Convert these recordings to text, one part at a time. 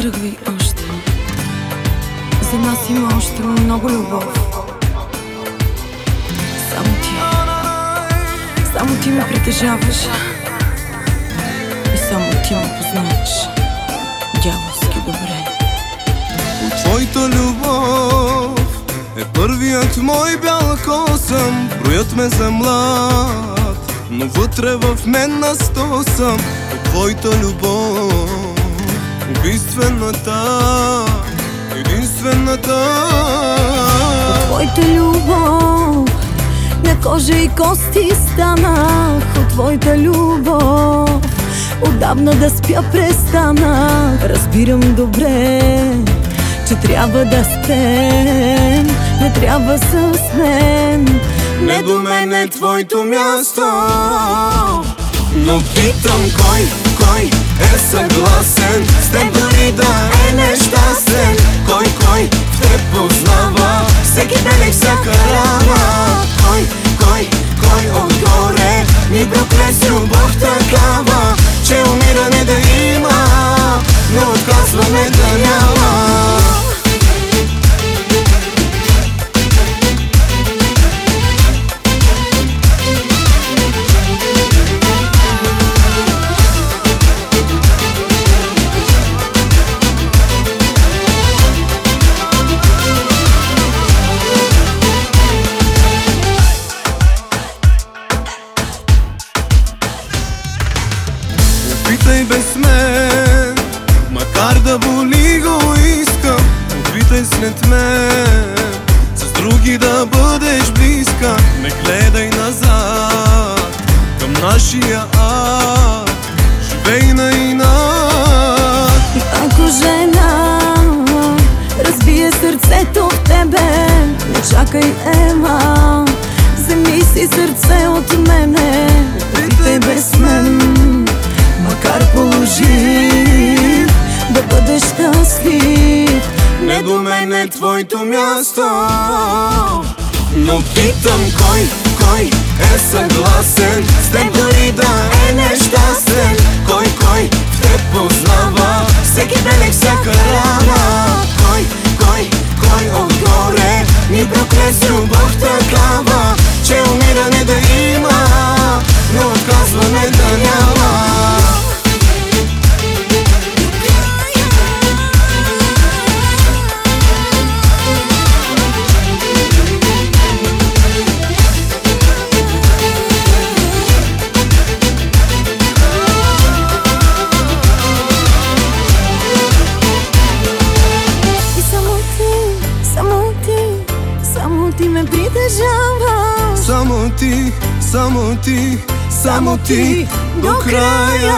тръгвай още. За нас има още много любов. Само ти ме притежаваш и само ти ме познаваш дяволски добре. Твоята любов е първият мой бял косъм. Броят ме за млад, но вътре в мен на 100 съм. От твоята любов, убийствената, единствената. От твоята любов на кожа и кости станах. От твоята любов отдавна да спя престанах. Разбирам добре, че трябва да спрем, не трябва с мен. Не до мен е твоето място, но питам кой е съгласен с теб дори да е нещастен? Кой в теб познава всеки белег, всяка рана? Кой отгоре ни прокле с любов такава, че умиране да има, но отказване да няма. Опитай без мен, макар да боли го искам. Опитай след мен, с други да бъдеш близка. Не гледай назад към нашия ад, живей на инат. Ако жена разбие сърцето в тебе, не чакай, ема, вземи си сърце от мене. Опитай без мен, макар положи да бъдеш щастлив. Не до мен е твоето място, но питам кой е съгласен с теб дори да е нещастен? Кой в теб познава всеки белег, всяка рана? Кой отгоре ни прокле с любов такава, че умиране да има, но отказване да няма. Ти ме притежаваш. Само ти до края.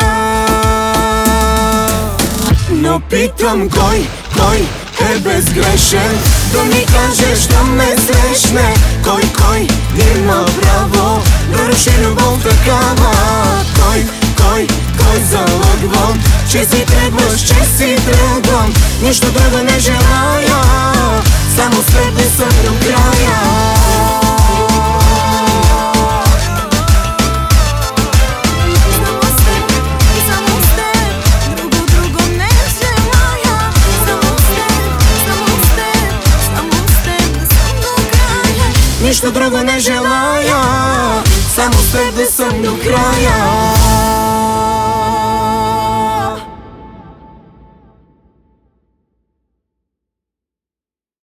Но питам кой е безгрешен, да ми кажеш да ме срещне. Кой има право да руши любов такава? Кой залъгвам, че си тръгваш, че си тръгвам. Нищо друго не желая, само след да съм до края. Нищо друго не желая, само с теб да съм до края.